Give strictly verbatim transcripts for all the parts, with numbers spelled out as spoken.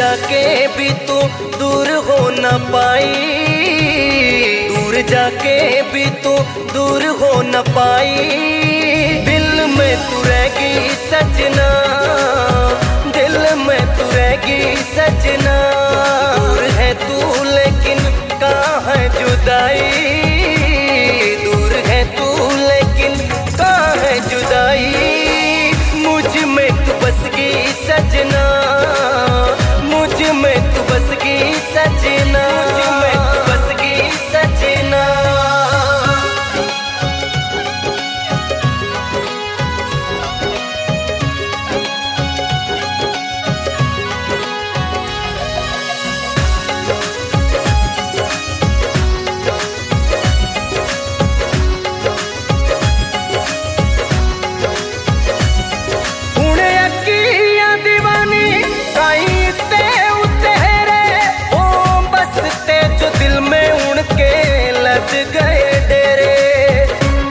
जाके भी तू दूर हो न पाई, दूर जाके भी तू दूर हो न पाई। दिल में तू रहेगी सजना, दिल में तू रहेगी सजना। दूर है तू लेकिन कहाँ है जुदाई, दूर है तू लेकिन कहाँ है जुदाई। मुझ में तू बसगी सजना, मुझ में तू बसगी सजना, मुझ में तू बसगी सजना। गए डेरे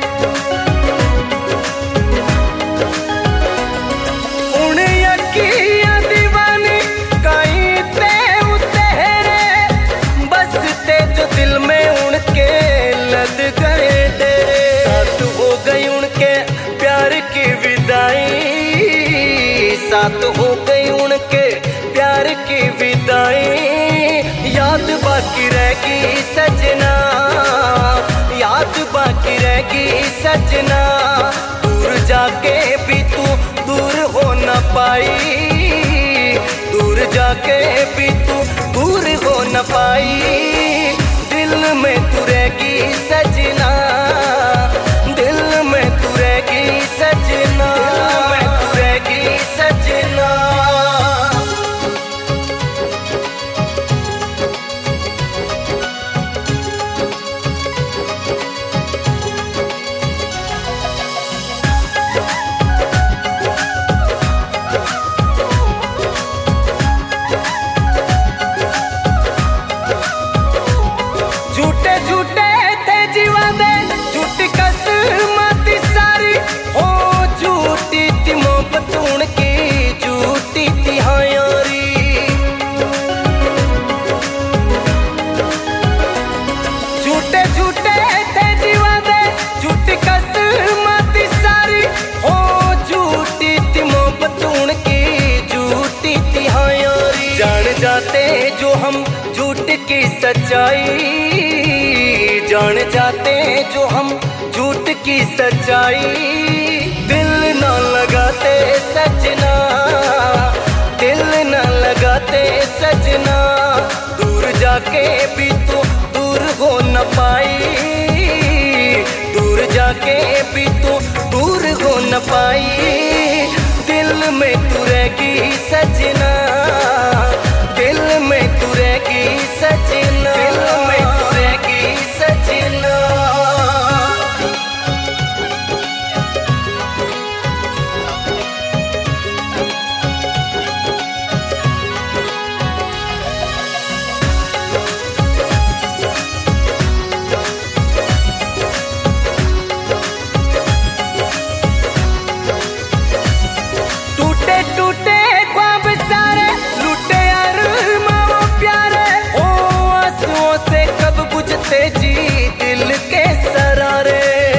उन यकिया दीवानी कहीं ते उतेरे, बस ते जो दिल में उनके लद गए डेरे। साथ हो गई उनके प्यार की विदाई, साथ हो गई उनके प्यार की विदाई। याद बाकी रहेगी सजना, याद बाकी रहेगी सजना। दूर जाके भी तू दूर हो न पाई, दूर जाके भी तू दूर हो न पाई। दिल में तू रहेगी सजना, दिल में तू रहेगी सजना, दिल में तू रहेगी सजना। झूठे झूठे थे जीवादे, झूठी कसमत सारी हो, झूठी थी मोहब्बत उनकी, झूठी थी हाँ यारी। झूठे झूठे थे जीवादे, झूठी कसमत सारी हो, झूठी थी मोहब्बत उनकी, झूठी थी हाँ यारी। जान जाते जो हम झूठ की सच्चाई, जान जाते जो हम झूठ की सच्चाई। दिल न लगाते सजना, दिल न लगाते सजना। दूर जाके भी तू दूर हो न पाई, दूर जाके भी तू दूर हो न पाई। दिल में तू रहेगी सजना, दिल में तू रहेगी सजना, दिल में तू रहेगी सजना। टूटे टूटे ख्वाब सारे लूटे यार माओ प्यारे, ओ आंसुओं से कब बुझते जी दिल के सरारे।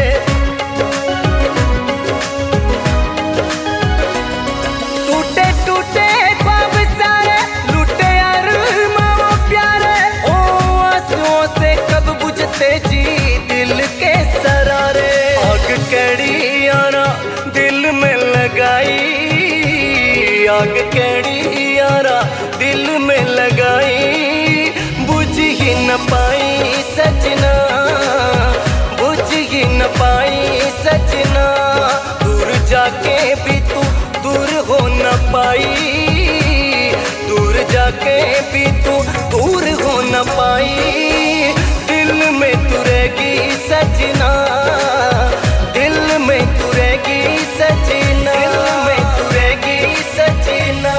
टूटे टूटे ख्वाब सारे लूटे यार माओ प्यारे, ओ आंसुओं से कब बुझते जी दिल के सरारे। आग कड़ी यारा दिल में लगाई, आग कड़ी यारा दिल में लगाई। बुझ ही न पाई सजना, बुझ ही न पाई सजना। दूर जाके भी तू दूर हो न पाई, दूर जाके भी तू दूर हो न पाई। दिल में तू रहेगी सजना, दिल में तू रहेगी सजना, दिल में तू रहेगी सजना।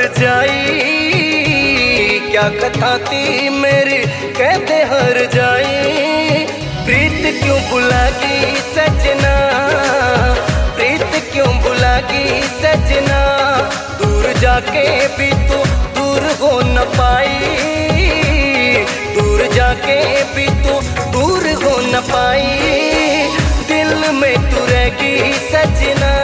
जाई, क्या कथा थी मेरी कहते हर जाई। प्रीत क्यों भुलागी सजना, प्रीत क्यों भुलागी सजना, दूर जाके भी तू दूर हो न पाई, दूर जाके भी तू दूर हो न पाई। दिल में तू रहेगी सजना,